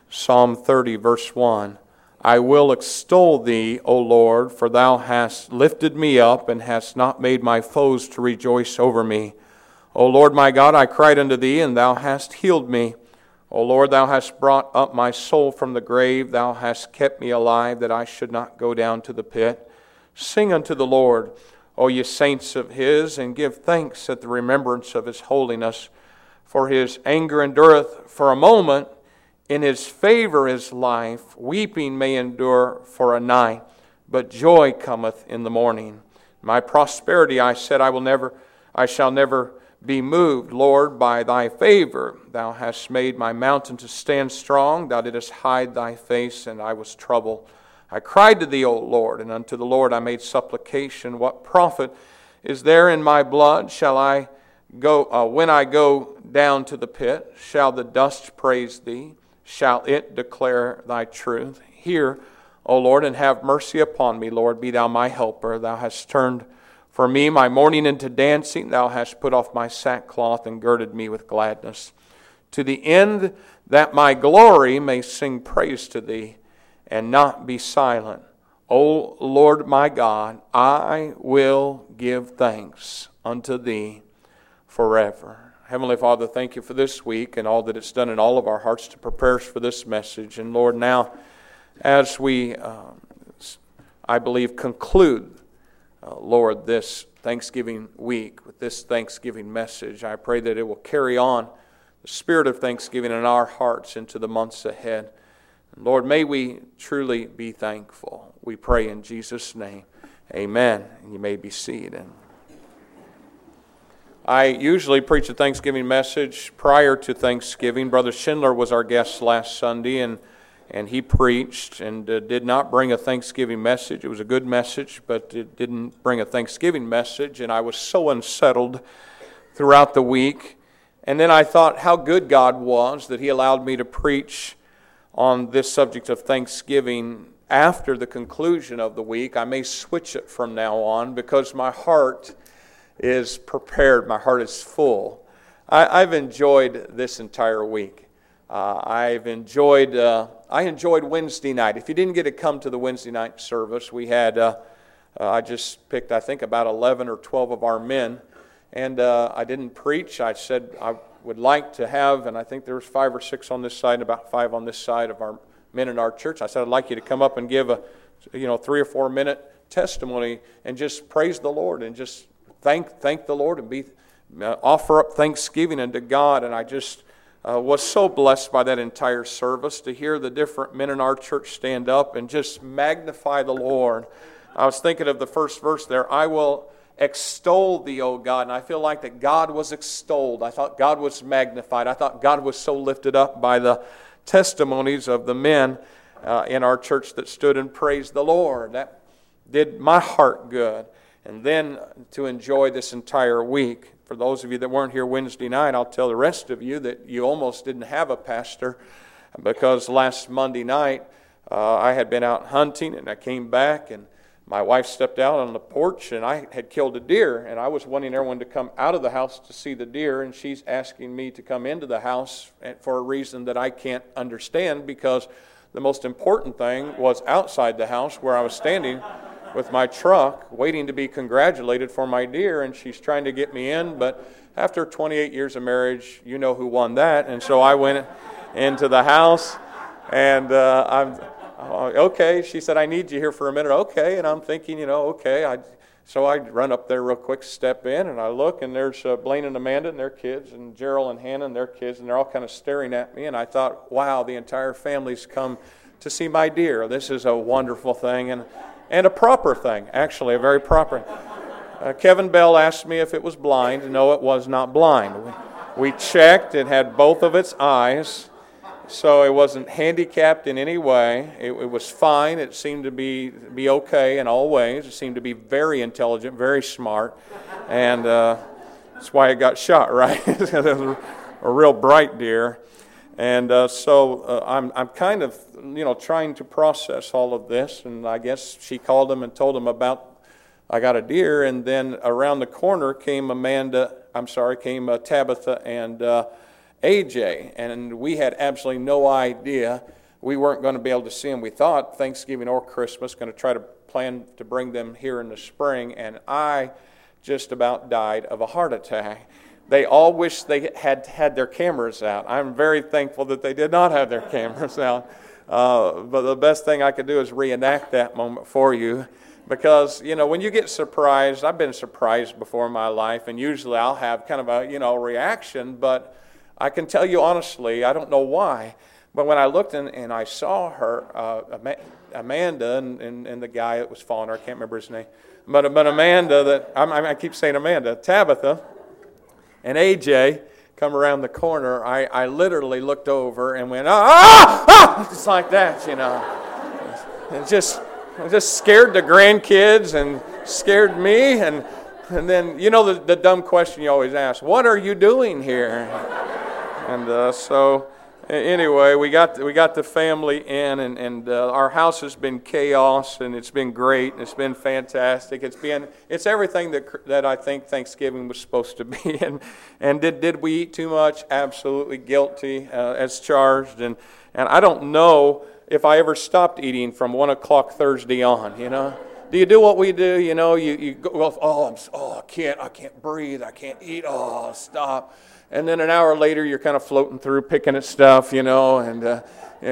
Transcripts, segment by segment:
Psalm 30, verse 1. I will extol thee, O Lord, for thou hast lifted me up, and hast not made my foes to rejoice over me. O Lord my God, I cried unto thee, and thou hast healed me. O Lord, thou hast brought up my soul from the grave. Thou hast kept me alive, that I should not go down to the pit. Sing unto the Lord, O ye saints of his, and give thanks at the remembrance of his holiness. For his anger endureth for a moment, in his favor is life. Weeping may endure for a night, but joy cometh in the morning. My prosperity, I said, I shall never be moved. Lord, by thy favor thou hast made my mountain to stand strong. Thou didst hide thy face, and I was troubled. I cried to thee, O Lord, and unto the Lord I made supplication. What profit is there in my blood? Shall I go when I go down to the pit? Shall the dust praise thee? Shall it declare thy truth? Hear, O Lord, and have mercy upon me. Lord, be thou my helper. Thou hast turned for me my mourning into dancing. Thou hast put off my sackcloth and girded me with gladness, to the end that my glory may sing praise to thee and not be silent. O Lord my God, I will give thanks unto thee forever. Heavenly Father, thank you for this week and all that it's done in all of our hearts to prepare us for this message. And Lord, now as we, I believe, conclude, Lord, this Thanksgiving week with this Thanksgiving message, I pray that it will carry on the spirit of thanksgiving in our hearts into the months ahead. And Lord, may we truly be thankful. We pray in Jesus' name. Amen. And you may be seated. I usually preach a Thanksgiving message prior to Thanksgiving. Brother Schindler was our guest last Sunday, and he preached and did not bring a Thanksgiving message. It was a good message, but it didn't bring a Thanksgiving message, and I was so unsettled throughout the week. And then I thought how good God was that He allowed me to preach on this subject of Thanksgiving after the conclusion of the week. I may switch it from now on because my heart is prepared. My heart is full. I've enjoyed this entire week. I enjoyed Wednesday night. If you didn't get to come to the Wednesday night service, we had, I just picked, I think, about 11 or 12 of our men. And I didn't preach. I said I would like to have, and I think there was 5 or 6 on this side and about 5 on this side of our men in our church. I said I'd like you to come up and give a 3 or 4 minute testimony and just praise the Lord and just thank the Lord and offer up thanksgiving unto God. And I just was so blessed by that entire service to hear the different men in our church stand up and just magnify the Lord. I was thinking of the first verse there, I will extol thee, O God. And I feel like that God was extolled. I thought God was magnified. I thought God was so lifted up by the testimonies of the men in our church that stood and praised the Lord. That did my heart good. And then to enjoy this entire week. For those of you that weren't here Wednesday night, I'll tell the rest of you that you almost didn't have a pastor, because last Monday night I had been out hunting and I came back and my wife stepped out on the porch and I had killed a deer, and I was wanting everyone to come out of the house to see the deer, and she's asking me to come into the house for a reason that I can't understand, because the most important thing was outside the house where I was standing with my truck waiting to be congratulated for my deer, and she's trying to get me in. But after 28 years of marriage, you know who won that. And so I went into the house, and I'm okay. She said, I need you here for a minute. Okay. And I'm thinking, okay. So I run up there real quick, step in, and I look, and there's Blaine and Amanda and their kids, and Gerald and Hannah and their kids, and they're all kind of staring at me. And I thought, wow, the entire family's come to see my deer. This is a wonderful thing. And a proper thing, actually, a very proper. Kevin Bell asked me if it was blind. No, it was not blind. We checked. It had both of its eyes, so it wasn't handicapped in any way. It was fine. It seemed to be okay in all ways. It seemed to be very intelligent, very smart, and that's why it got shot, right? It was a real bright deer. And so I'm kind of, trying to process all of this. And I guess she called them and told them about I got a deer. And then around the corner came Tabitha and AJ. And we had absolutely no idea we weren't going to be able to see them. We thought Thanksgiving or Christmas, going to try to plan to bring them here in the spring, and I just about died of a heart attack. They all wish they had had their cameras out. I'm very thankful that they did not have their cameras out. But the best thing I could do is reenact that moment for you. Because, when you get surprised, I've been surprised before in my life, and usually I'll have kind of a, reaction, but I can tell you honestly, I don't know why, but when I looked and I saw her, Amanda and the guy that was following her, I can't remember his name, but Amanda, I keep saying Amanda, Tabitha, and AJ come around the corner, I literally looked over and went, just like that, and just scared the grandkids and scared me, and then, the dumb question you always ask, what are you doing here? And so anyway, we got the family in, and our house has been chaos, and it's been great, and it's been fantastic. It's everything that I think Thanksgiving was supposed to be. And did we eat too much? Absolutely guilty, as charged. And I don't know if I ever stopped eating from 1 o'clock Thursday on. Do you do what we do? You go, I can't breathe, I can't eat. Stop. And then an hour later, you're kind of floating through, picking at stuff, and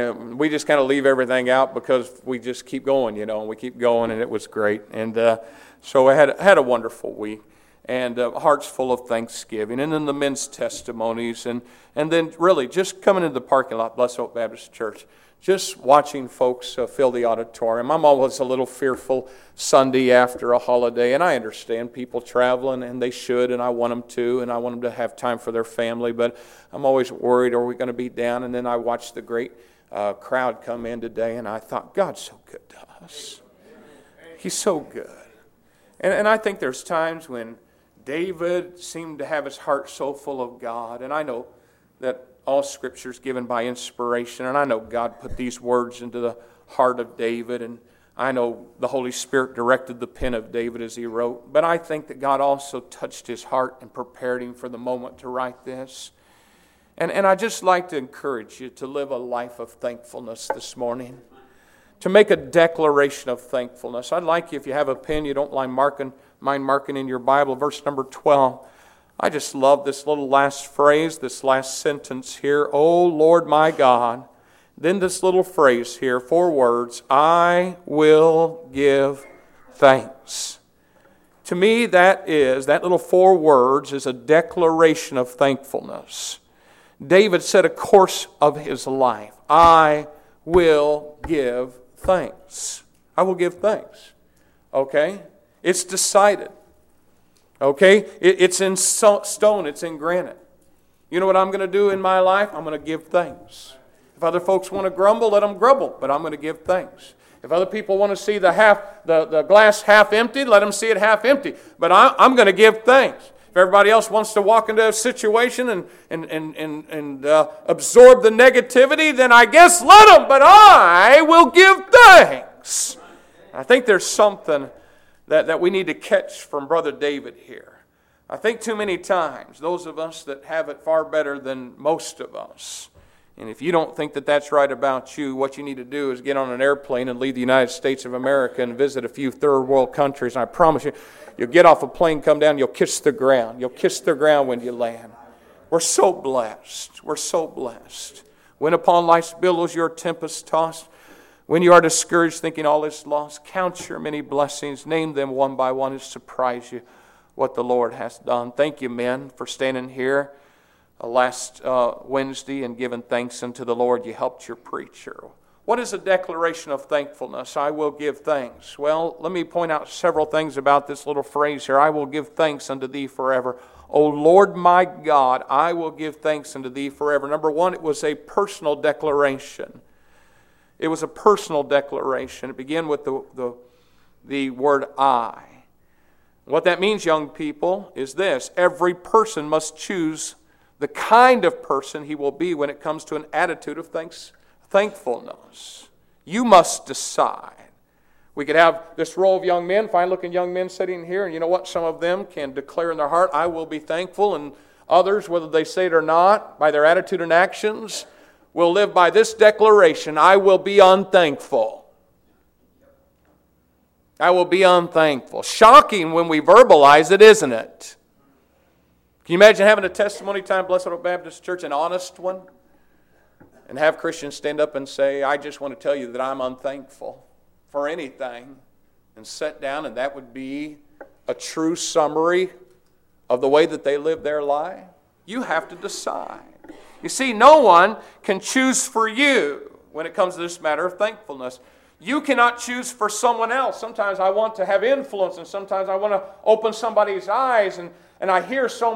we just kind of leave everything out because we just keep going, and we keep going, and it was great. And so I had a wonderful week, and hearts full of thanksgiving, and then the men's testimonies, and then really just coming into the parking lot, Blessed Hope Baptist Church, just watching folks fill the auditorium. I'm always a little fearful Sunday after a holiday, and I understand people traveling, and they should, and I want them to, and I want them to have time for their family, but I'm always worried, are we going to be down? And then I watched the great crowd come in today, and I thought, God's so good to us. He's so good. And I think there's times when David seemed to have his heart so full of God, and I know that all Scripture is given by inspiration, and I know God put these words into the heart of David, and I know the Holy Spirit directed the pen of David as he wrote, but I think that God also touched his heart and prepared him for the moment to write this. And I'd just like to encourage you to live a life of thankfulness this morning, to make a declaration of thankfulness. I'd like you, if you have a pen, you don't mind marking in your Bible, verse number 12. I just love this little last phrase, this last sentence here. Oh, Lord my God. Then this little phrase here, 4 words, I will give thanks. To me, that little 4 words is a declaration of thankfulness. David set a course of his life. I will give thanks. I will give thanks. Okay? It's decided. Okay? It's in stone. It's in granite. You know what I'm going to do in my life? I'm going to give thanks. If other folks want to grumble, let them grumble, but I'm going to give thanks. If other people want to see the glass half empty, let them see it half empty. But I'm going to give thanks. If everybody else wants to walk into a situation and absorb the negativity, then I guess let them, but I will give thanks. I think there's something that we need to catch from Brother David here. I think too many times, those of us that have it far better than most of us, and if you don't think that that's right about you, what you need to do is get on an airplane and leave the United States of America and visit a few third world countries. And I promise you, you'll get off a plane, come down, you'll kiss the ground. You'll kiss the ground when you land. We're so blessed. We're so blessed. When upon life's billows you're tempest-tossed, when you are discouraged thinking all is lost, count your many blessings, name them one by one, and surprise you what the Lord has done. Thank you, men, for standing here last Wednesday and giving thanks unto the Lord. You helped your preacher. What is a declaration of thankfulness? I will give thanks. Well, let me point out several things about this little phrase here. I will give thanks unto thee forever. O Lord my God, I will give thanks unto thee forever. Number one, it was a personal declaration. It was a personal declaration. It began with the word I. What that means, young people, is this. Every person must choose the kind of person he will be when it comes to an attitude of thankfulness. You must decide. We could have this row of young men, fine-looking young men sitting here, and you know what? Some of them can declare in their heart, I will be thankful, and others, whether they say it or not, by their attitude and actions, will live by this declaration: I will be unthankful. I will be unthankful. Shocking when we verbalize it, isn't it? Can you imagine having a testimony time, Blessed Hope Baptist Church, an honest one, and have Christians stand up and say, I just want to tell you that I'm unthankful for anything, and sit down, and that would be a true summary of the way that they live their life? You have to decide. You see, no one can choose for you when it comes to this matter of thankfulness. You cannot choose for someone else. Sometimes I want to have influence, and sometimes I want to open somebody's eyes, and I hear so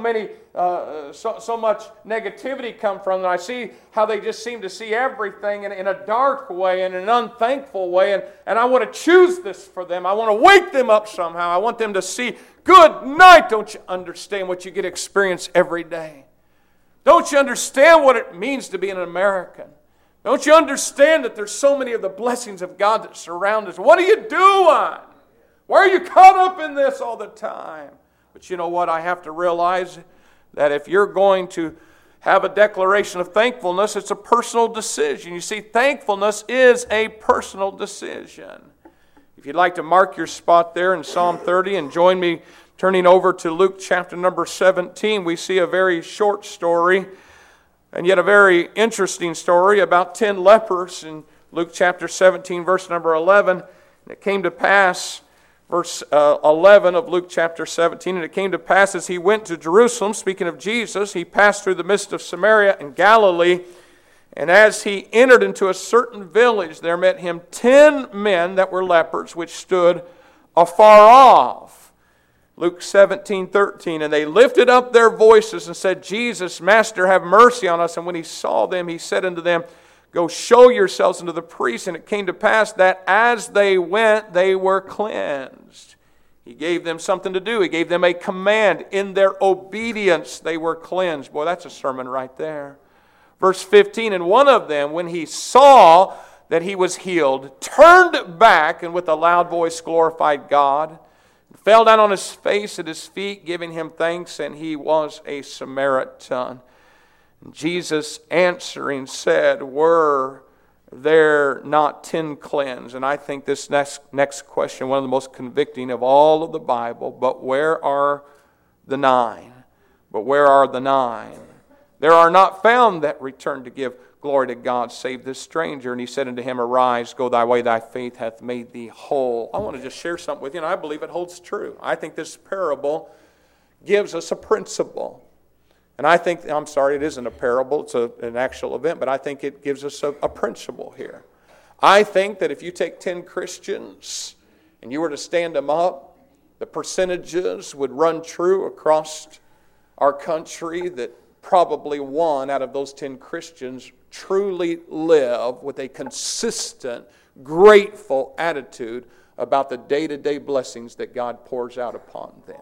much negativity come from them. I see how they just seem to see everything in a dark way, in an unthankful way, and I want to choose this for them. I want to wake them up somehow. I want them to see, good night. Don't you understand what you get to experience every day? Don't you understand what it means to be an American? Don't you understand that there's so many of the blessings of God that surround us? What are you doing? Why are you caught up in this all the time? But you know what? I have to realize that if you're going to have a declaration of thankfulness, it's a personal decision. You see, thankfulness is a personal decision. If you'd like to mark your spot there in Psalm 30 and join me turning over to Luke chapter number 17, we see a very short story and yet a very interesting story about 10 lepers in Luke chapter 17, verse number 11. And it came to pass, verse 11 of Luke chapter 17, and it came to pass as he went to Jerusalem, speaking of Jesus, he passed through the midst of Samaria and Galilee. And as he entered into a certain village, there met him 10 men that were lepers, which stood afar off. Luke 17:13, and they lifted up their voices and said, Jesus, Master, have mercy on us. And when he saw them, he said unto them, Go show yourselves unto the priests. And it came to pass that as they went, they were cleansed. He gave them something to do. He gave them a command. In their obedience, they were cleansed. Boy, that's a sermon right there. Verse 15, and one of them, when he saw that he was healed, turned back and with a loud voice glorified God, fell down on his face at his feet, giving him thanks, and he was a Samaritan. And Jesus answering said, Were there not 10 cleansed? And I think this next question, one of the most convicting of all of the Bible, but where are the 9? But where are the 9? There are not found that returned to give glory to God, save this stranger. And he said unto him, Arise, go thy way, thy faith hath made thee whole. I want to just share something with you, and I believe it holds true. I think this parable gives us a principle. And I think, I'm sorry, it isn't a parable, it's an actual event, but I think it gives us a principle here. I think that if you take 10 Christians and you were to stand them up, the percentages would run true across our country that probably one out of those 10 Christians truly live with a consistent, grateful attitude about the day-to-day blessings that God pours out upon them.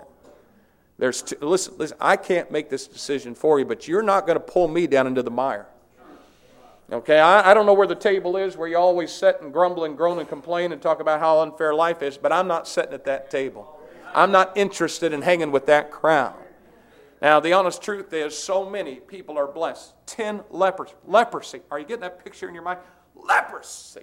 Listen, I can't make this decision for you, but you're not going to pull me down into the mire. Okay, I don't know where the table is where you always sit and grumble and groan and complain and talk about how unfair life is, but I'm not sitting at that table. I'm not interested in hanging with that crowd. Now, the honest truth is, so many people are blessed. 10 lepers. Leprosy. Are you getting that picture in your mind? Leprosy.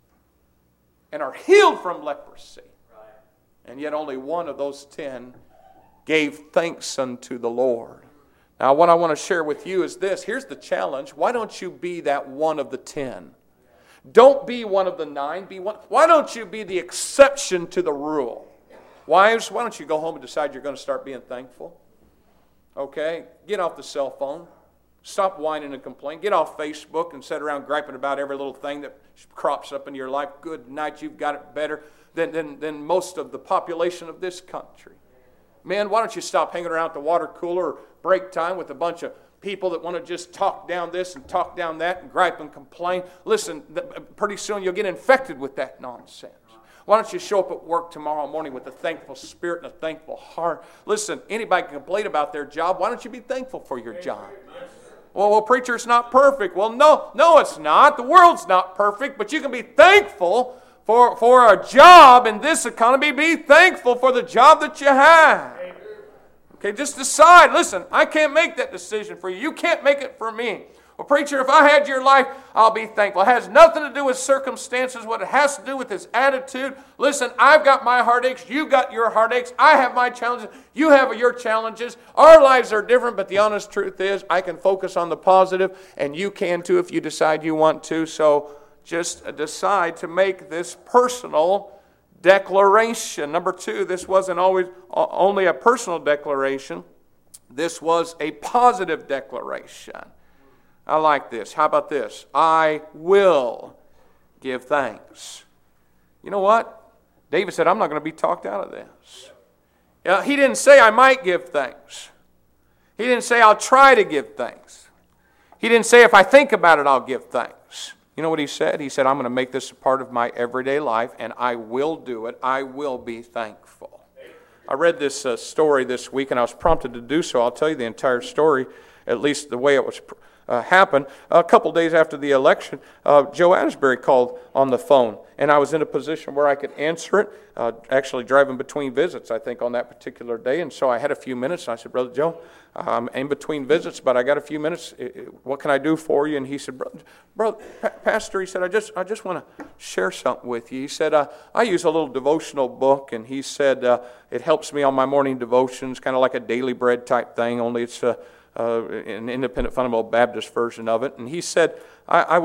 And are healed from leprosy. And yet only one of those 10 gave thanks unto the Lord. Now, what I want to share with you is this. Here's the challenge. Why don't you be that one of the 10? Don't be one of the 9. Be one. Why don't you be the exception to the rule? Wives, why don't you go home and decide you're going to start being thankful? Okay, get off the cell phone. Stop whining and complaining. Get off Facebook and sit around griping about every little thing that crops up in your life. Good night, you've got it better than most of the population of this country. Men, why don't you stop hanging around at the water cooler or break time with a bunch of people that want to just talk down this and talk down that and gripe and complain. Listen, pretty soon you'll get infected with that nonsense. Why don't you show up at work tomorrow morning with a thankful spirit and a thankful heart? Listen, anybody can complain about their job. Why don't you be thankful for your job? Well, preacher, it's not perfect. Well, no, it's not. The world's not perfect, but you can be thankful for a job in this economy. Be thankful for the job that you have. Okay, just decide. Listen, I can't make that decision for you. You can't make it for me. Well, preacher, if I had your life, I'll be thankful. It has nothing to do with circumstances. What it has to do with is attitude. Listen, I've got my heartaches. You've got your heartaches. I have my challenges. You have your challenges. Our lives are different, but the honest truth is I can focus on the positive, and you can too if you decide you want to. So just decide to make this personal declaration. Number two, this wasn't always only a personal declaration. This was a positive declaration. I like this. How about this? I will give thanks. You know what? David said, I'm not going to be talked out of this. He didn't say I might give thanks. He didn't say I'll try to give thanks. He didn't say if I think about it, I'll give thanks. You know what he said? He said, I'm going to make this a part of my everyday life, and I will do it. I will be thankful. I read this story this week, and I was prompted to do so. I'll tell you the entire story, at least the way it was happened. A couple days after the election, Joe Asbury called on the phone, and I was in a position where I could answer it, actually driving between visits, I think, on that particular day. And so I had a few minutes, and I said, Brother Joe, I'm in between visits, but I got a few minutes. What can I do for you? And he said, Brother Pastor, he said, I just want to share something with you. He said, I use a little devotional book, and he said, it helps me on my morning devotions, kind of like a daily bread type thing, only it's an independent fundamental Baptist version of it. And he said, I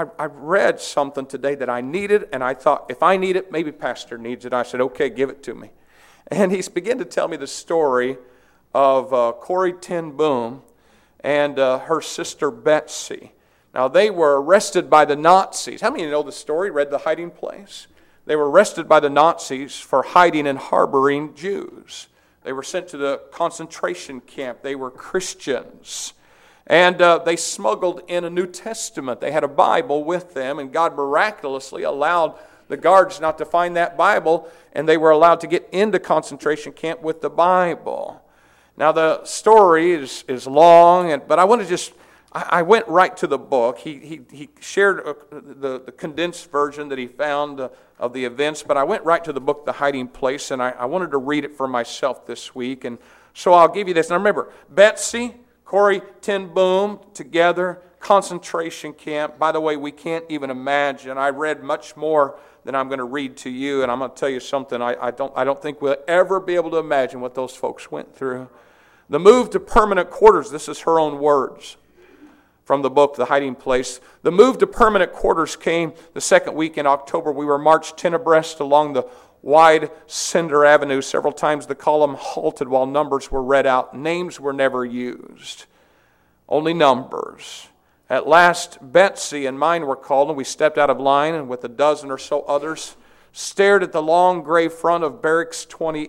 read something today that I needed, and I thought, if I need it, maybe Pastor needs it. I said, okay, give it to me. And he's began to tell me the story of Corrie ten Boom and her sister Betsy. Now, they were arrested by the Nazis. How many of you know the story, read The Hiding Place? They were arrested by the Nazis for hiding and harboring Jews. They were sent to the concentration camp. They were Christians. And they smuggled in a New Testament. They had a Bible with them, and God miraculously allowed the guards not to find that Bible, and they were allowed to get into concentration camp with the Bible. Now, the story is long, but I want to just, I went right to the book. He shared the condensed version that he found of the events, but I went right to the book, The Hiding Place, and I wanted to read it for myself this week. And so I'll give you this. Now remember, Betsy, Corrie ten Boom, together, concentration camp. By the way, we can't even imagine. I read much more than I'm going to read to you, and I'm going to tell you something. I don't think we'll ever be able to imagine what those folks went through. The move to permanent quarters, this is her own words from the book, The Hiding Place. The move to permanent quarters came the second week in October. We were marched 10 abreast along the wide Cinder Avenue. Several times the column halted while numbers were read out. Names were never used, only numbers. At last, Betsy and mine were called, and we stepped out of line, and with a dozen or so others, stared at the long gray front of Barracks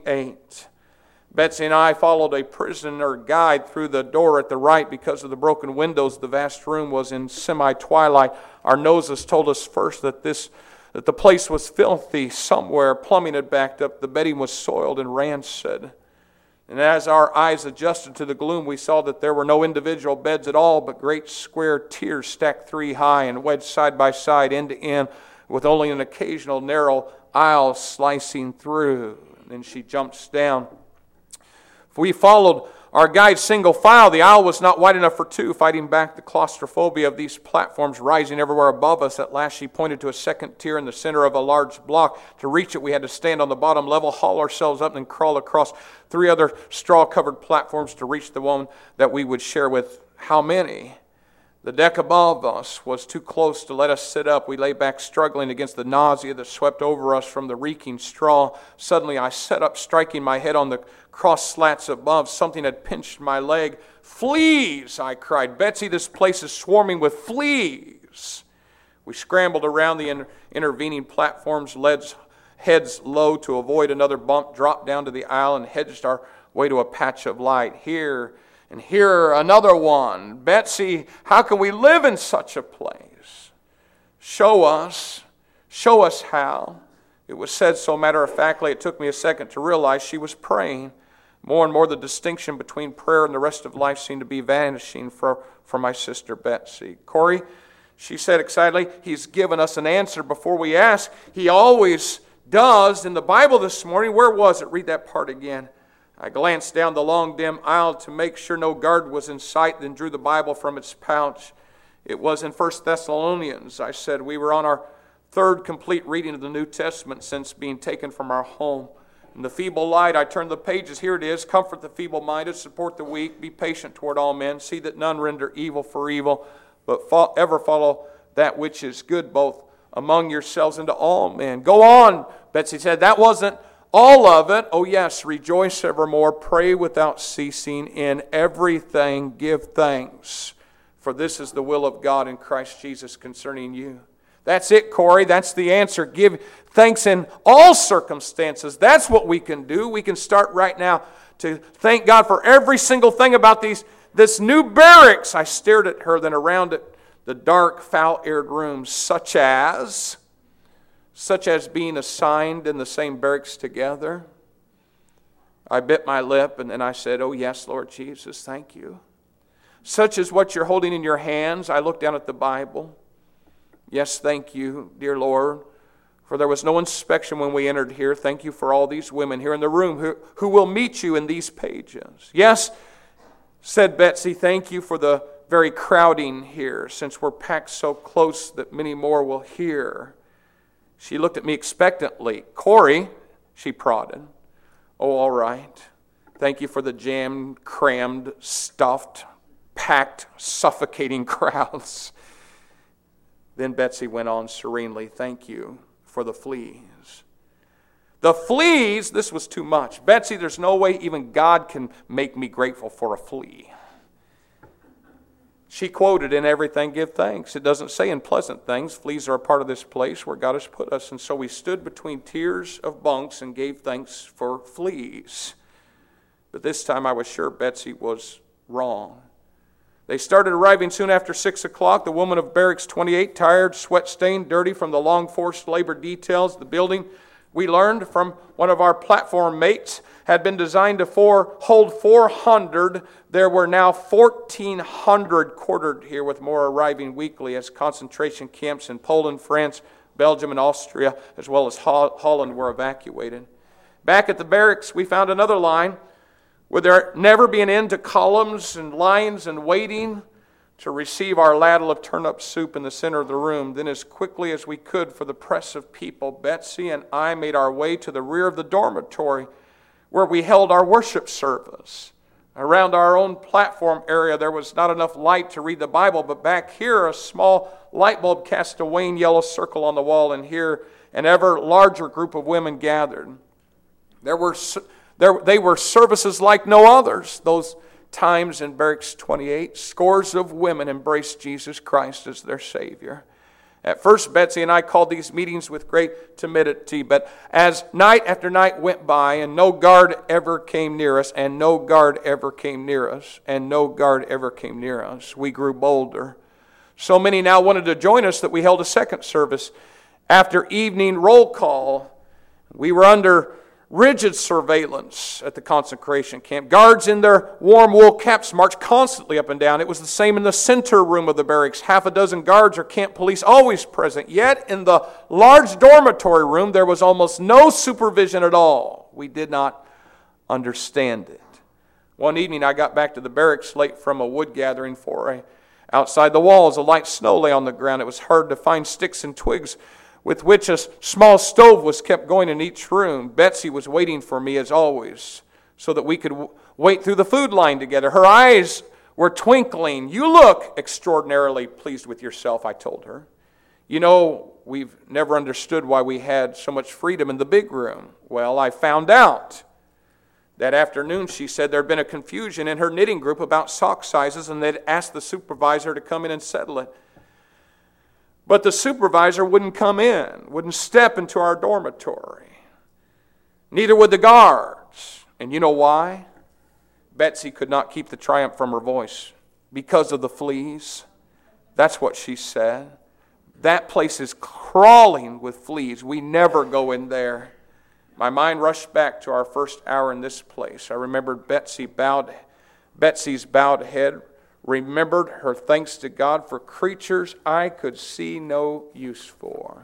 28. Betsy and I followed a prisoner guide through the door at the right. Because of the broken windows, the vast room was in semi-twilight. Our noses told us first that the place was filthy somewhere. Plumbing had backed up. The bedding was soiled and rancid. And as our eyes adjusted to the gloom, we saw that there were no individual beds at all, but great square tiers stacked 3 high and wedged side by side, end to end, with only an occasional narrow aisle slicing through. And then she jumps down. We followed our guide single file. The aisle was not wide enough for 2, fighting back the claustrophobia of these platforms rising everywhere above us. At last she pointed to a second tier in the center of a large block. To reach it, we had to stand on the bottom level, haul ourselves up, and crawl across 3 other straw-covered platforms to reach the one that we would share with how many? The deck above us was too close to let us sit up. We lay back struggling against the nausea that swept over us from the reeking straw. Suddenly I sat up, striking my head on the cross slats above. Something had pinched my leg. "Fleas!" I cried. "Betsy, this place is swarming with fleas." We scrambled around the intervening platforms, heads low to avoid another bump, dropped down to the aisle and hedged our way to a patch of light. Here and here another one. "Betsy, how can we live in such a place?" Show us how. It was said so matter-of-factly, it took me a second to realize she was praying. More and more the distinction between prayer and the rest of life seemed to be vanishing for my sister Betsy. "Corrie," she said excitedly, "He's given us an answer before we ask. He always does. In the Bible this morning, where was it? Read that part again." I glanced down the long, dim aisle to make sure no guard was in sight, then drew the Bible from its pouch. It was in 1 Thessalonians. I said we were on our third complete reading of the New Testament since being taken from our home. In the feeble light, I turned the pages. Here it is. Comfort the feeble-minded, support the weak, be patient toward all men, see that none render evil for evil, but ever follow that which is good both among yourselves and to all men. Go on, Betsy said. That wasn't all of it. Oh yes, rejoice evermore, pray without ceasing, in everything give thanks, for this is the will of God in Christ Jesus concerning you. That's it, Corey. That's the answer. Give thanks in all circumstances. That's what we can do. We can start right now to thank God for every single thing about this new barracks. I stared at her, then around it, the dark, foul-aired rooms, such as being assigned in the same barracks together. I bit my lip, and then I said, oh yes, Lord Jesus, thank you. Such as what you're holding in your hands. I looked down at the Bible. Yes, thank you, dear Lord, for there was no inspection when we entered here. Thank you for all these women here in the room who will meet you in these pages. Yes, said Betsy, thank you for the very crowding here, since we're packed so close that many more will hear. She looked at me expectantly. Corey, she prodded. Oh, all right. Thank you for the jammed, crammed, stuffed, packed, suffocating crowds. Then Betsy went on serenely, thank you for the fleas. The fleas, this was too much. Betsy, there's no way even God can make me grateful for a flea. She quoted, in everything give thanks. It doesn't say in pleasant things. Fleas are a part of this place where God has put us. And so we stood between tiers of bunks and gave thanks for fleas. But this time I was sure Betsy was wrong. They started arriving soon after 6 o'clock. The woman of Barracks 28, tired, sweat-stained, dirty from the long forced labor details. The building, we learned from one of our platform mates, had been designed to hold 400. There were now 1,400 quartered here, with more arriving weekly as concentration camps in Poland, France, Belgium, and Austria, as well as Holland, were evacuated. Back at the barracks, we found another line. Would there never be an end to columns and lines and waiting to receive our ladle of turnip soup in the center of the room? Then, as quickly as we could for the press of people, Betsy and I made our way to the rear of the dormitory where we held our worship service. Around our own platform area, there was not enough light to read the Bible, but back here, a small light bulb cast a wan yellow circle on the wall, and here an ever larger group of women gathered. They were services like no others. Those times in Barracks 28, scores of women embraced Jesus Christ as their Savior. At first, Betsy and I called these meetings with great timidity, but as night after night went by and no guard ever came near us, and no guard ever came near us, and no guard ever came near us, we grew bolder. So many now wanted to join us that we held a second service. After evening roll call, we were under rigid surveillance at the consecration camp. Guards in their warm wool caps marched constantly up and down. It was the same in the center room of the barracks. Half a dozen guards or camp police always present. Yet in the large dormitory room, there was almost no supervision at all. We did not understand it. One evening, I got back to the barracks late from a wood gathering foray. Outside the walls, a light snow lay on the ground. It was hard to find sticks and twigs with which a small stove was kept going in each room. Betsy was waiting for me as always, so that we could wait through the food line together. Her eyes were twinkling. You look extraordinarily pleased with yourself, I told her. You know, we've never understood why we had so much freedom in the big room. Well, I found out. That afternoon, she said there had been a confusion in her knitting group about sock sizes, and they'd asked the supervisor to come in and settle it. But the supervisor wouldn't come in, wouldn't step into our dormitory. Neither would the guards. And you know why? Betsy could not keep the triumph from her voice. Because of the fleas. That's what she said. That place is crawling with fleas. We never go in there. My mind rushed back to our first hour in this place. I remembered Betsy's bowed head, remembered her thanks to God for creatures I could see no use for.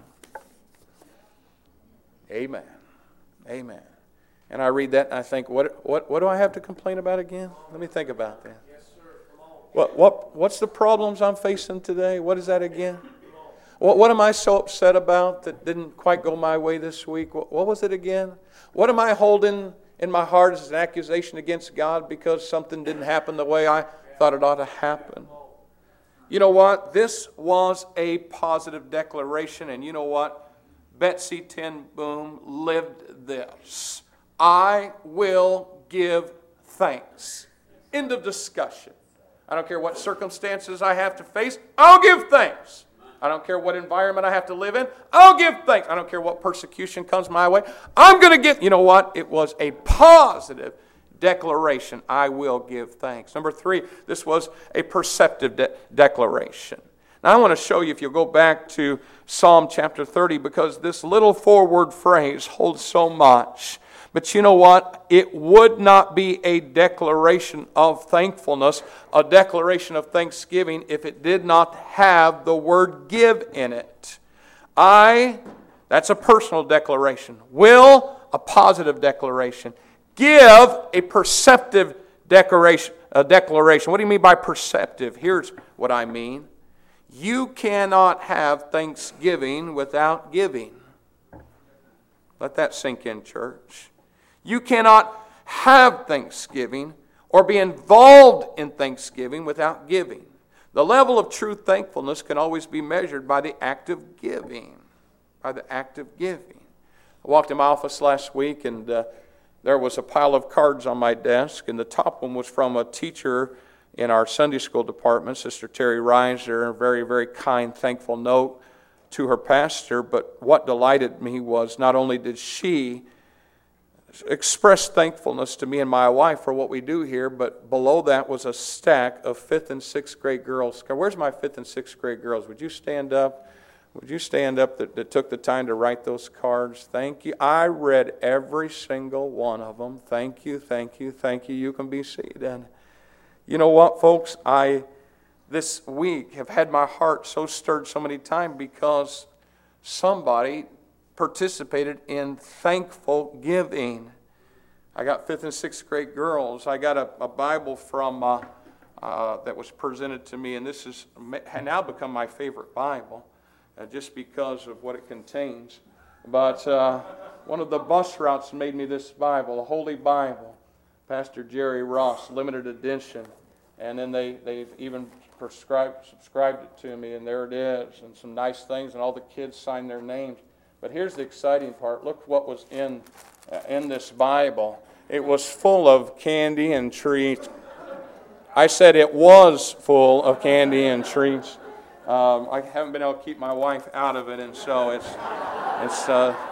Amen. Amen. And I read that and I think, what do I have to complain about again? Let me think about that. Yes, sir. Come on. What's the problems I'm facing today? What is that again? What am I so upset about that didn't quite go my way this week? What was it again? What am I holding in my heart as an accusation against God because something didn't happen the way I thought it ought to happen? You know what? This was a positive declaration, and you know what? Betsy ten Boom lived this. I will give thanks. End of discussion. I don't care what circumstances I have to face. I'll give thanks. I don't care what environment I have to live in. I'll give thanks. I don't care what persecution comes my way. I'm going to give. You know what? It was a positive declaration. I will give thanks. Number 3, this was a perceptive declaration. Now I want to show you, if you'll go back to Psalm chapter 30, because this little 4-word phrase holds so much. But you know what? It would not be a declaration of thankfulness, a declaration of thanksgiving, if it did not have the word give in it. That's a personal declaration. Will, a positive declaration. Give, a perceptive declaration. What do you mean by perceptive? Here's what I mean. You cannot have thanksgiving without giving. Let that sink in, church. You cannot have thanksgiving or be involved in thanksgiving without giving. The level of true thankfulness can always be measured by the act of giving. By the act of giving. I walked in my office last week, and there was a pile of cards on my desk, and the top one was from a teacher in our Sunday school department, Sister Terry Reiser, a very, very kind, thankful note to her pastor. But what delighted me was not only did she express thankfulness to me and my wife for what we do here, but below that was a stack of 5th and 6th grade girls. Where's my 5th and 6th grade girls? Would you stand up? Would you stand up that took the time to write those cards? Thank you. I read every single one of them. Thank you, thank you, thank you. You can be seated. And you know what, folks? This week have had my heart so stirred so many times because somebody participated in thankful giving. I got 5th and 6th grade girls. I got a Bible from that was presented to me, and this has now become my favorite Bible, just because of what it contains. But one of the bus routes made me this Bible, the Holy Bible, Pastor Jerry Ross, limited edition, and then they've even subscribed it to me, and there it is, and some nice things, and all the kids signed their names. But here's the exciting part. Look what was in this Bible. It was full of candy and treats. I said it was full of candy and treats. I haven't been able to keep my wife out of it, and so it's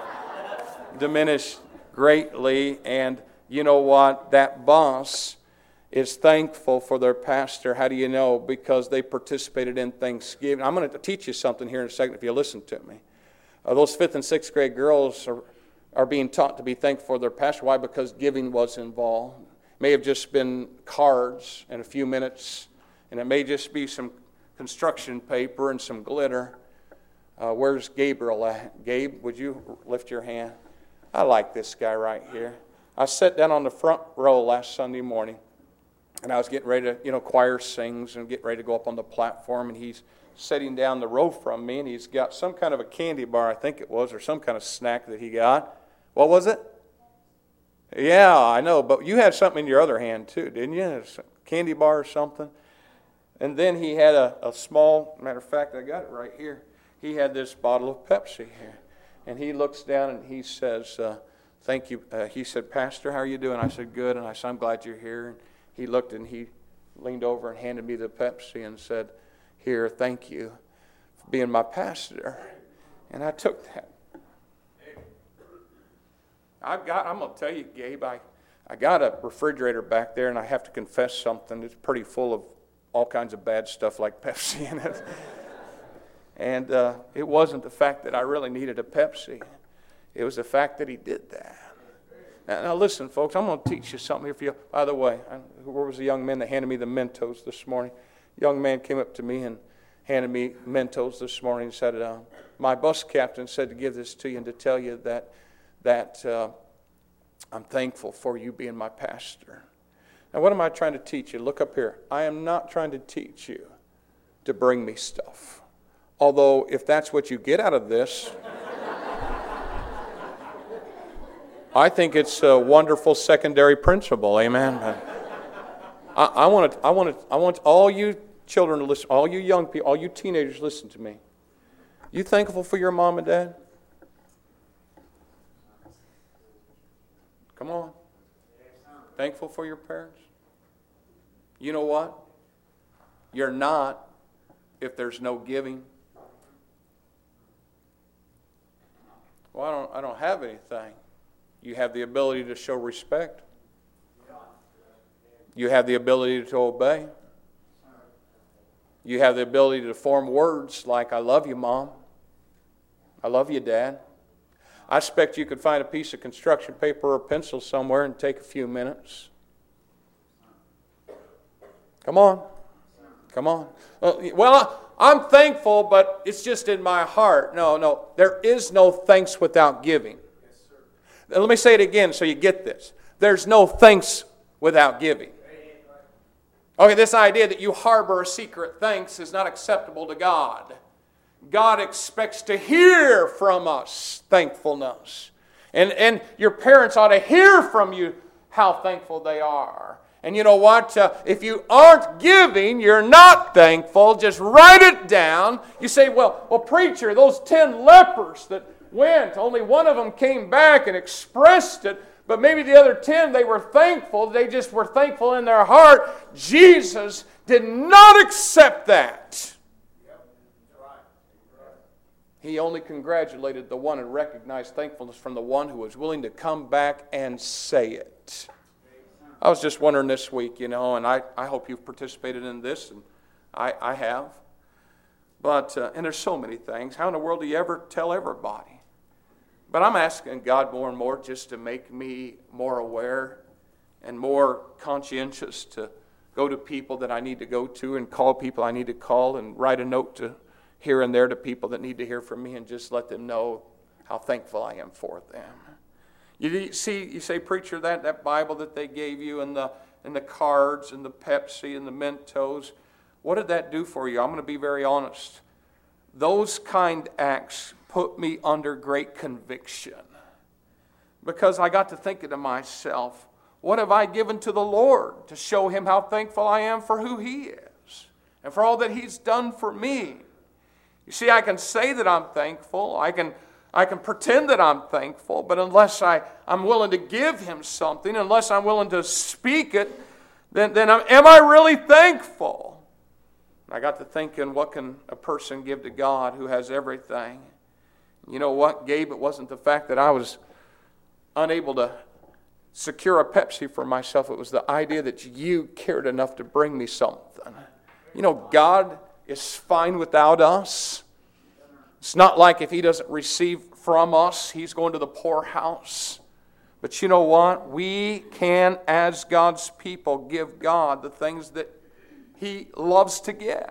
diminished greatly. And you know what? That bus is thankful for their pastor. How do you know? Because they participated in Thanksgiving. I'm going to teach you something here in a second if you listen to me. Those 5th and 6th grade girls are being taught to be thankful for their pastor. Why? Because giving was involved. It may have just been cards and a few minutes, and it may just be some construction paper and some glitter. Where's Gabriel at? Gabe, would you lift your hand? I like this guy right here. I sat down on the front row last Sunday morning, and I was getting ready to, choir sings and get ready to go up on the platform, and he's sitting down the row from me, and he's got some kind of a candy bar, I think it was, or some kind of snack that he got. What was it? Yeah, I know, but you had something in your other hand too, didn't you? A candy bar or something. And then he had a small, matter of fact, I got it right here. He had this bottle of Pepsi here. And he looks down and he says, thank you. He said, Pastor, how are you doing? I said, good. And I said, I'm glad you're here. And he looked and he leaned over and handed me the Pepsi and said, here, thank you for being my pastor. And I took that. I'm going to tell you, Gabe, I got a refrigerator back there, and I have to confess something. It's pretty full of all kinds of bad stuff like Pepsi in it. And it wasn't the fact that I really needed a Pepsi. It was the fact that he did that. Now listen, folks, I'm going to teach you something here. By the way, where was the young man that handed me the Mentos this morning? A young man came up to me and handed me Mentos this morning and said, my bus captain said to give this to you and to tell you that I'm thankful for you being my pastor. Now, what am I trying to teach you? Look up here. I am not trying to teach you to bring me stuff. Although, if that's what you get out of this, I think it's a wonderful secondary principle. Amen. I want all you children to listen, all you young people, all you teenagers, listen to me. You thankful for your mom and dad? Come on. Thankful for your parents? You know what? You're not if there's no giving. Well, I don't have anything. You have the ability to show respect. You have the ability to obey. You have the ability to form words like, I love you, Mom. I love you, Dad. I expect you could find a piece of construction paper or a pencil somewhere and take a few minutes. Come on. Come on. Well, I'm thankful, but it's just in my heart. No. There is no thanks without giving. Let me say it again so you get this. There's no thanks without giving. Okay, this idea that you harbor a secret thanks is not acceptable to God. God expects to hear from us thankfulness. And your parents ought to hear from you how thankful they are. And you know what? If you aren't giving, you're not thankful. Just write it down. You say, well, preacher, those 10 lepers that went, only one of them came back and expressed it, but maybe the other 10, they were thankful. They just were thankful in their heart. Jesus did not accept that. He only congratulated the one and recognized thankfulness from the one who was willing to come back and say it. I was just wondering this week, and I hope you've participated in this, and I have. But, and there's so many things. How in the world do you ever tell everybody? But I'm asking God more and more just to make me more aware and more conscientious to go to people that I need to go to and call people I need to call and write a note to here and there to people that need to hear from me and just let them know how thankful I am for them. You say, preacher, that Bible that they gave you and the cards and the Pepsi and the Mentos, what did that do for you? I'm going to be very honest. Those kind acts put me under great conviction because I got to thinking to myself, what have I given to the Lord to show Him how thankful I am for who He is and for all that He's done for me? You see, I can say that I'm thankful. I can pretend that I'm thankful, but unless I'm willing to give Him something, unless I'm willing to speak it, then am I really thankful? I got to thinking, what can a person give to God who has everything? You know what, Gabe? It wasn't the fact that I was unable to secure a Pepsi for myself. It was the idea that you cared enough to bring me something. You know, God is fine without us. It's not like if He doesn't receive from us, He's going to the poorhouse. But you know what? We can, as God's people, give God the things that He loves to get.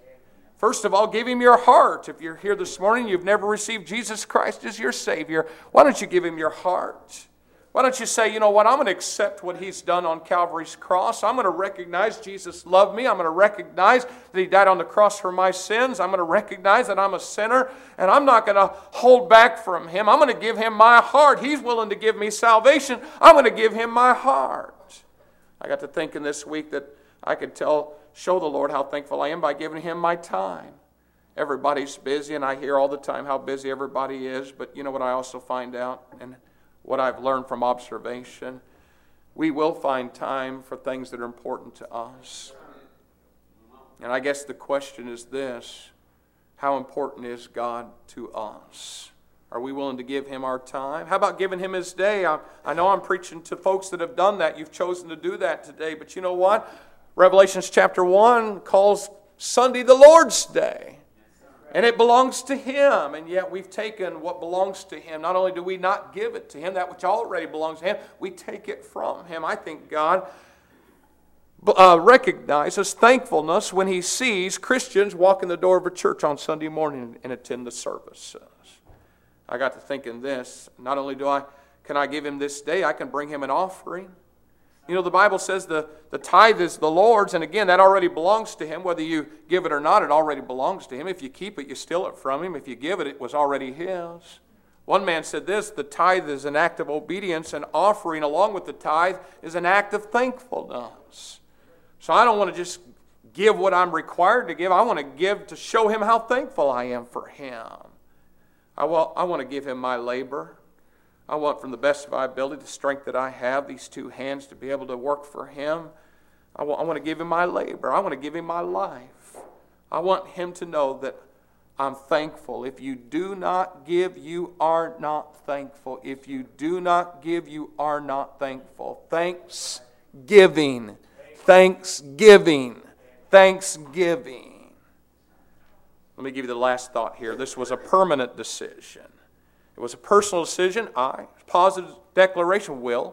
First of all, give Him your heart. If you're here this morning, you've never received Jesus Christ as your Savior, why don't you give Him your heart? Why don't you say, you know what, I'm going to accept what He's done on Calvary's cross. I'm going to recognize Jesus loved me. I'm going to recognize that He died on the cross for my sins. I'm going to recognize that I'm a sinner, and I'm not going to hold back from Him. I'm going to give Him my heart. He's willing to give me salvation. I'm going to give Him my heart. I got to thinking this week that I could show the Lord how thankful I am by giving Him my time. Everybody's busy, and I hear all the time how busy everybody is, but you know what I also find out, and what I've learned from observation, we will find time for things that are important to us. And I guess the question is this: how important is God to us? Are we willing to give Him our time? How about giving Him His day? I know I'm preaching to folks that have done that. You've chosen to do that today. But you know what? Revelations chapter 1 calls Sunday the Lord's Day. And it belongs to Him. And yet we've taken what belongs to Him. Not only do we not give it to Him, that which already belongs to Him, we take it from Him. I think God recognizes thankfulness when He sees Christians walk in the door of a church on Sunday morning and attend the services. I got to thinking this: not only can I give Him this day, I can bring Him an offering. You know, the Bible says the tithe is the Lord's, and again, that already belongs to Him. Whether you give it or not, it already belongs to Him. If you keep it, you steal it from Him. If you give it, it was already His. One man said this, the tithe is an act of obedience, and offering along with the tithe is an act of thankfulness. So I don't want to just give what I'm required to give. I want to give to show Him how thankful I am for Him. I want to give Him my labor. I want, from the best of my ability, the strength that I have, these two hands, to be able to work for Him. I want to give Him my labor. I want to give Him my life. I want Him to know that I'm thankful. If you do not give, you are not thankful. If you do not give, you are not thankful. Thanksgiving. Thanksgiving. Thanksgiving. Let me give you the last thought here. This was a permanent decision. It was a personal decision, positive declaration, will.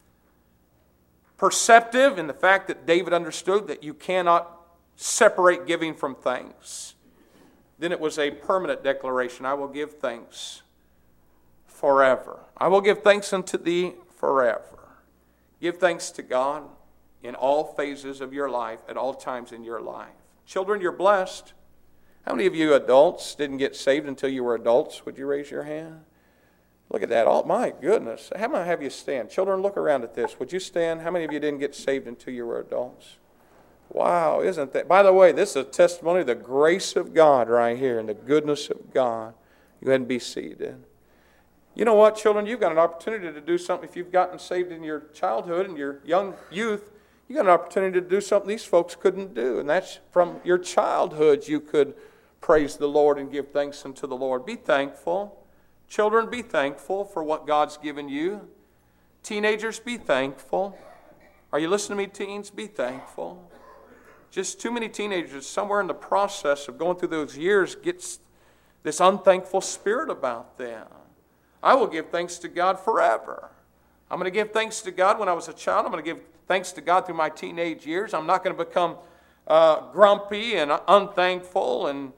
Perceptive in the fact that David understood that you cannot separate giving from thanks. Then it was a permanent declaration. I will give thanks forever. I will give thanks unto Thee forever. Give thanks to God in all phases of your life, at all times in your life. Children, you're blessed. How many of you adults didn't get saved until you were adults? Would you raise your hand? Look at that. Oh, my goodness. How many have you stand? Children, look around at this. Would you stand? How many of you didn't get saved until you were adults? Wow, isn't that? By the way, this is a testimony of the grace of God right here and the goodness of God. Go ahead and be seated. You know what, children? You've got an opportunity to do something. If you've gotten saved in your childhood and your young youth, you've got an opportunity to do something these folks couldn't do. And that's from your childhood you could praise the Lord and give thanks unto the Lord. Be thankful. Children, be thankful for what God's given you. Teenagers, be thankful. Are you listening to me, teens? Be thankful. Just too many teenagers, somewhere in the process of going through those years, gets this unthankful spirit about them. I will give thanks to God forever. I'm going to give thanks to God when I was a child. I'm going to give thanks to God through my teenage years. I'm not going to become grumpy and unthankful and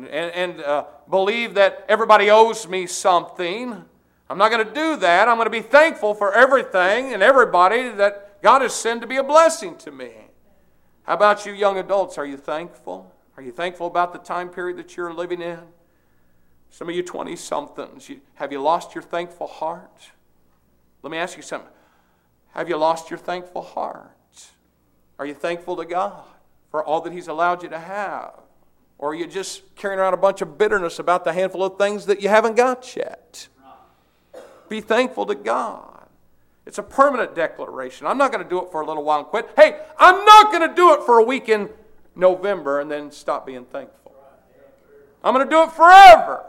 believe that everybody owes me something. I'm not going to do that. I'm going to be thankful for everything and everybody that God has sent to be a blessing to me. How about you young adults? Are you thankful? Are you thankful about the time period that you're living in? Some of you 20-somethings, have you lost your thankful heart? Let me ask you something. Have you lost your thankful heart? Are you thankful to God for all that He's allowed you to have? Or are you just carrying around a bunch of bitterness about the handful of things that you haven't got yet? Be thankful to God. It's a permanent declaration. I'm not going to do it for a little while and quit. Hey, I'm not going to do it for a week in November and then stop being thankful. I'm going to do it forever.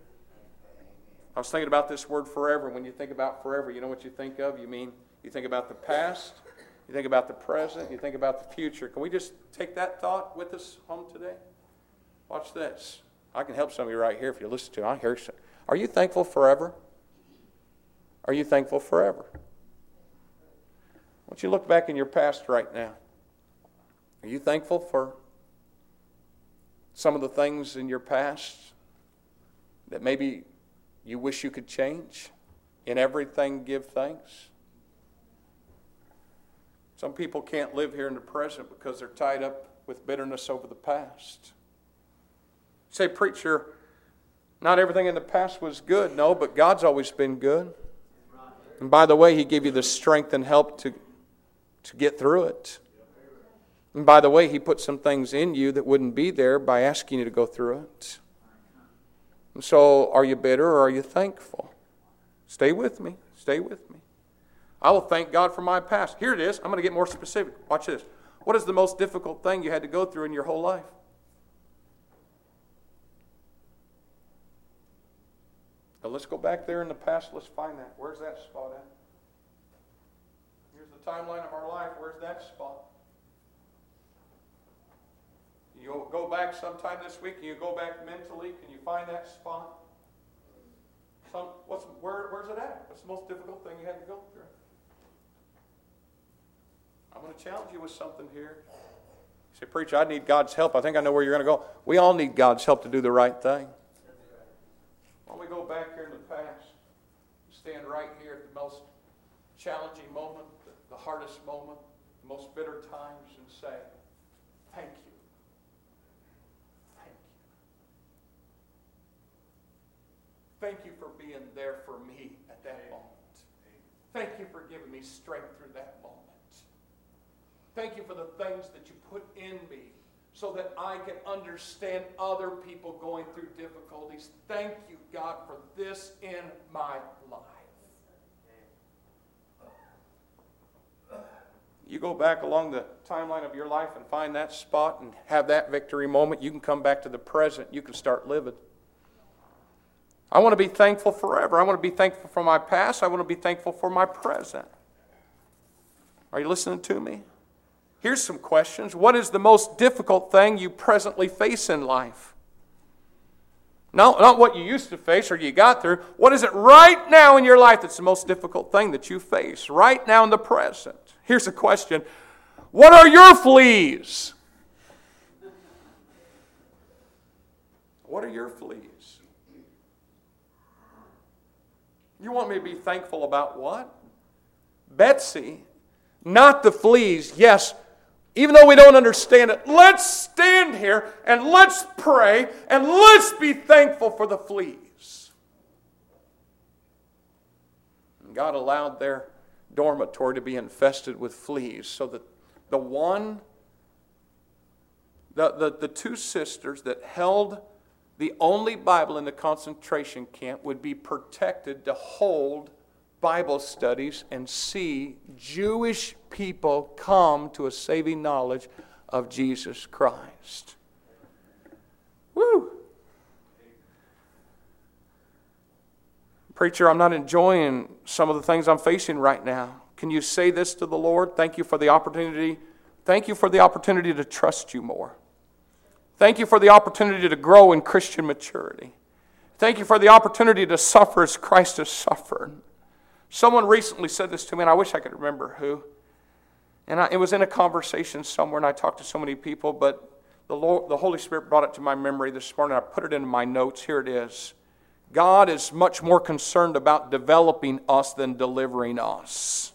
I was thinking about this word forever. When you think about forever, you know what you think of? You think about the past, you think about the present, you think about the future. Can we just take that thought with us home today? Watch this. I can help some of you right here if you listen to it. I hear some. Are you thankful forever? Are you thankful forever? Why don't you look back in your past right now? Are you thankful for some of the things in your past that maybe you wish you could change? In everything, give thanks. Some people can't live here in the present because they're tied up with bitterness over the past. You say, preacher, not everything in the past was good. No, but God's always been good. And by the way, He gave you the strength and help to get through it. And by the way, He put some things in you that wouldn't be there by asking you to go through it. And so, are you bitter or are you thankful? Stay with me. Stay with me. I will thank God for my past. Here it is. I'm going to get more specific. Watch this. What is the most difficult thing you had to go through in your whole life? Now let's go back there in the past. Let's find that. Where's that spot at? Here's the timeline of our life. Where's that spot? You'll go back sometime this week and you go back mentally. Can you find that spot? Where's it at? What's the most difficult thing you had to go through? I'm going to challenge you with something here. You say, preacher, I need God's help. I think I know where you're going to go. We all need God's help to do the right thing. Why don't we go back here in the past? Stand right here at the most challenging moment, the hardest moment, the most bitter times, and say, thank you. Thank you. Thank you for being there for me at that moment. Thank you for giving me strength through that moment. Thank you for the things that you put in me so that I can understand other people going through difficulties. Thank you, God, for this in my life. You go back along the timeline of your life and find that spot and have that victory moment. You can come back to the present. You can start living. I want to be thankful forever. I want to be thankful for my past. I want to be thankful for my present. Are you listening to me? Here's some questions. What is the most difficult thing you presently face in life? Not what you used to face or you got through. What is it right now in your life that's the most difficult thing that you face? Right now in the present. Here's a question. What are your fleas? What are your fleas? You want me to be thankful about what? Betsy, not the fleas. Yes, even though we don't understand it, let's stand here and let's pray and let's be thankful for the fleas. And God allowed their dormitory to be infested with fleas so that the two sisters that held the only Bible in the concentration camp would be protected to hold Bible studies and see Jewish people come to a saving knowledge of Jesus Christ. Woo! Preacher, I'm not enjoying some of the things I'm facing right now. Can you say this to the Lord? Thank you for the opportunity. Thank you for the opportunity to trust you more. Thank you for the opportunity to grow in Christian maturity. Thank you for the opportunity to suffer as Christ has suffered. Someone recently said this to me, and I wish I could remember who. And it was in a conversation somewhere, and I talked to so many people, but the Holy Spirit brought it to my memory this morning. I put it in my notes. Here it is. God is much more concerned about developing us than delivering us.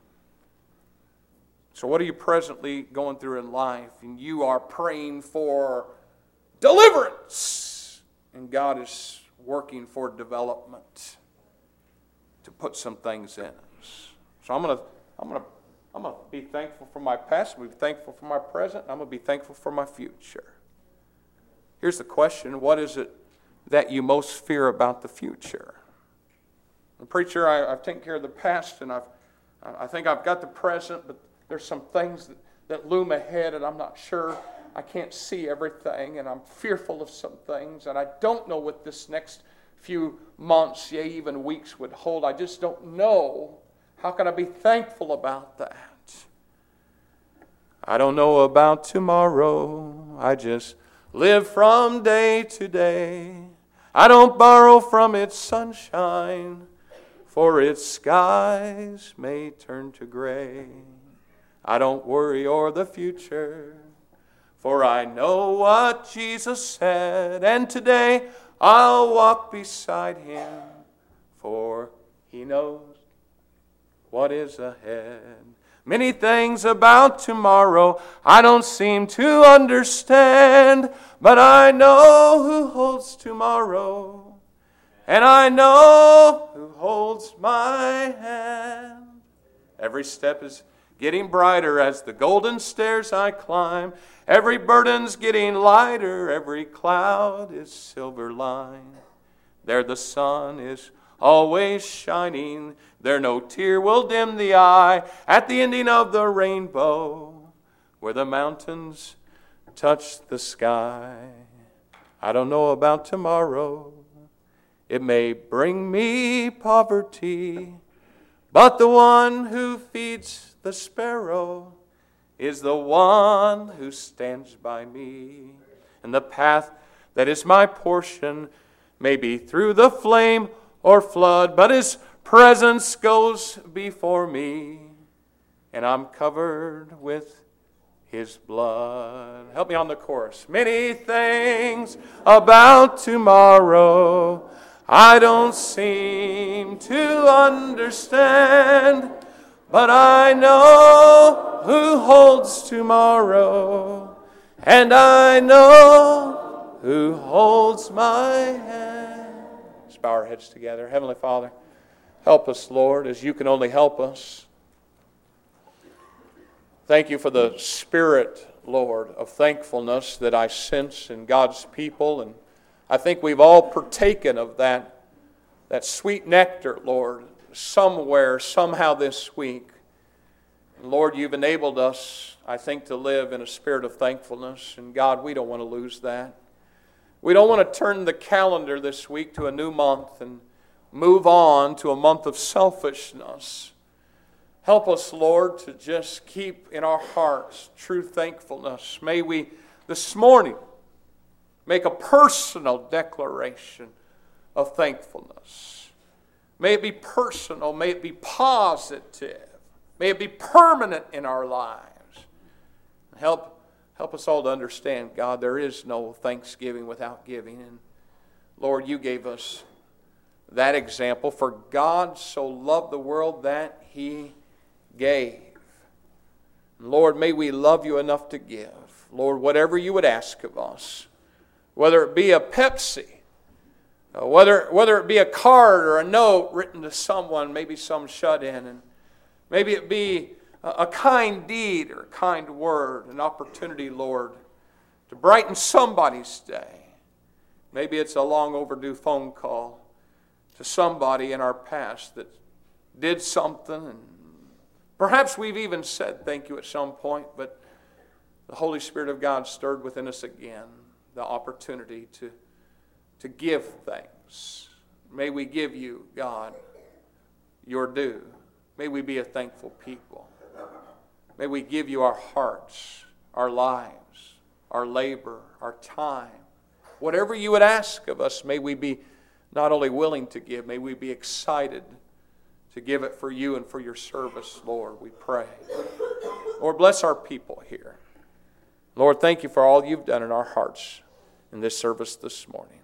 So what are you presently going through in life? And you are praying for deliverance. And God is working for development to put some things in us. So I'm gonna be thankful for my past, I'm gonna be thankful for my present, and I'm gonna be thankful for my future. Here's the question: what is it that you most fear about the future? And preacher, I've taken care of the past, and I think I've got the present, but there's some things that loom ahead, and I'm not sure. I can't see everything, and I'm fearful of some things, and I don't know what this next few months, yea, even weeks would hold. I just don't know. How can I be thankful about that? I don't know about tomorrow. I just live from day to day. I don't borrow from its sunshine, for its skies may turn to gray. I don't worry o'er the future, for I know what Jesus said, and today I'll walk beside Him, for He knows what is ahead. Many things about tomorrow I don't seem to understand, but I know who holds tomorrow, and I know who holds my hand. Every step is getting brighter as the golden stairs I climb. Every burden's getting lighter, every cloud is silver lined. There the sun is always shining, there no tear will dim the eye. At the ending of the rainbow, where the mountains touch the sky. I don't know about tomorrow, it may bring me poverty, but the one who feeds the sparrow is the one who stands by me. And the path that is my portion may be through the flame or flood, but His presence goes before me, and I'm covered with His blood. Help me on the chorus. Many things about tomorrow I don't seem to understand, but I know who holds tomorrow, and I know who holds my hand. Let's bow our heads together. Heavenly Father, help us, Lord, as you can only help us. Thank you for the spirit, Lord, of thankfulness that I sense in God's people, and I think we've all partaken of that sweet nectar, Lord, somewhere, somehow this week. And Lord, you've enabled us, I think, to live in a spirit of thankfulness. And God, we don't want to lose that. We don't want to turn the calendar this week to a new month and move on to a month of selfishness. Help us, Lord, to just keep in our hearts true thankfulness. May we, this morning, make a personal declaration of thankfulness. May it be personal. May it be positive. May it be permanent in our lives. Help us all to understand, God, there is no thanksgiving without giving. And Lord, you gave us that example. For God so loved the world that He gave. Lord, may we love you enough to give. Lord, whatever you would ask of us, whether it be a Pepsi, whether it be a card or a note written to someone, maybe some shut in, and maybe it be a kind deed or a kind word, an opportunity, Lord, to brighten somebody's day. Maybe it's a long overdue phone call to somebody in our past that did something, and perhaps we've even said thank you at some point, but the Holy Spirit of God stirred within us again the opportunity to give thanks. May we give you, God, your due. May we be a thankful people. May we give you our hearts, our lives, our labor, our time. Whatever you would ask of us, may we be not only willing to give, may we be excited to give it for you and for your service, Lord, we pray. Lord, bless our people here. Lord, thank you for all you've done in our hearts in this service this morning.